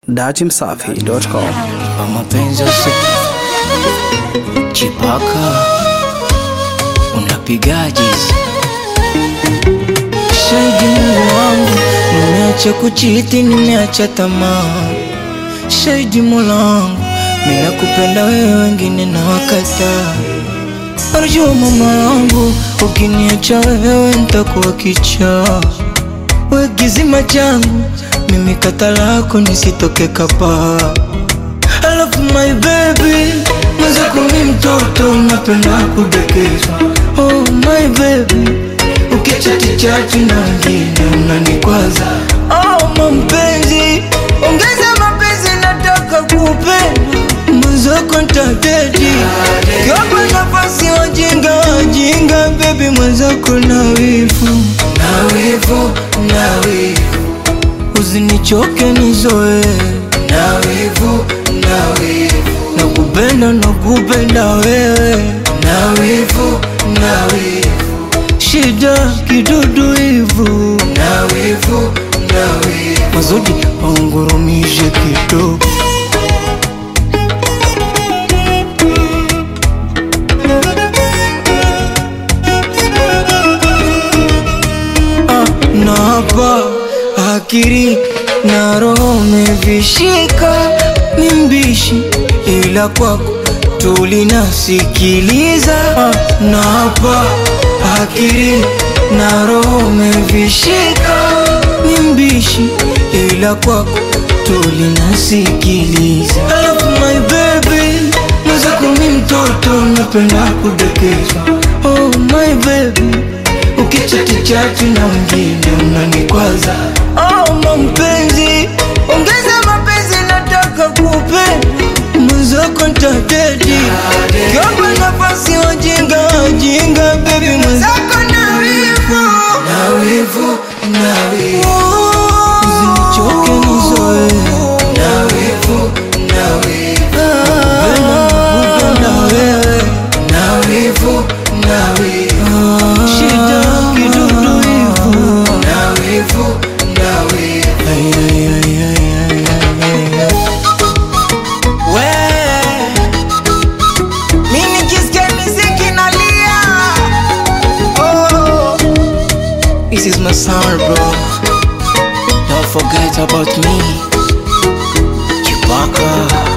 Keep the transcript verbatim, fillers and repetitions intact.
datimsafi dot com. Kwa mapenzi usiku Chipaka unapigaje? Shahidi Mungu wangu, nimeacha kuchiti, nimeacha tamaa. Shahidi Mola wangu, mimi nakupenda wewe, wengine na wakataa. Arjua mama wangu, ukiniacha wewe nitakuwa kichaa. Wewe kizima changu, mimi kata lako nisitoke kapa. I love my baby, mwenzako mimi mtoto napenda kudekezwa. Oh my baby, ukichati chati na wengine unanikwaza. Oh mpenzi, ongeza mapenzi nataka kupenda. Mwenzako nitadedi, kiwapa nafasi wajinga wajinga. Baby mwenzako na wivu, na wivu, na wivu. Usinichoke nizoe, na wivu, na wivu. Nakupenda, nakupenda wewe, na wivu, na wivu. Shida kidudu hivu, na wivu, na wivu. Mazodi waungurumishe kidogo. Ah, napa akiri na roho mevishika, ni mbishi ila kwako tulinasikiliza. Ah, napa akiri na roho mevishika, ni mbishi ila kwako tulinasikiliza. I love my baby, mwenzako mimi mtoto napenda kudekezwa. Oh my baby, ukichati chati na wengine unanikwaza. Oh mpenzi, ongeza mapenzi nataka kupenda. Mwenzako nitadedi, kiwapa nafasi wajinga wajinga. Baby mwenzako na wivu, na wivu, na wivu. Usinichoke nizoe, na wivu, na wivu. Nakupenda wewe, na wivu, na wivu. Shida kidudu hivu, na wivu, na wivu. Ay, ay, ay, ay, ay, ay, ay. We, mimi nikisikia muziki nalia. Oh, this is my sound, bro. Don't forget about me, Chipaka.